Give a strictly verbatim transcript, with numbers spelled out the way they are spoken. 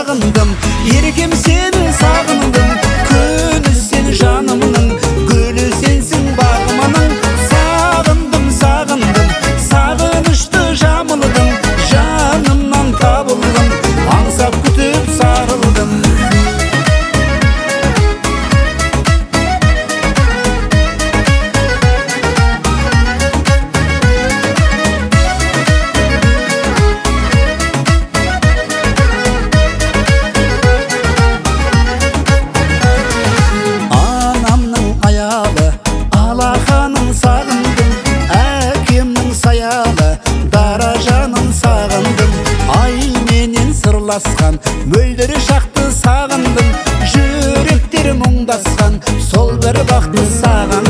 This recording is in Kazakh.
сағындым, еркем сені сағындым. Күні сен жанымның, гүлі сенсің бағымның. Сағындым, сағындым, сағынышты жамылдым. Жанымнан табылдым, аңсап күтіп сарылдым. Алақанын сағындым, әкемнің саялы даражанын сағындым. Ай менен сырласқан мөлдір шақты сағындым. Жүректер мұңдасқан сол бір бақты сағындым.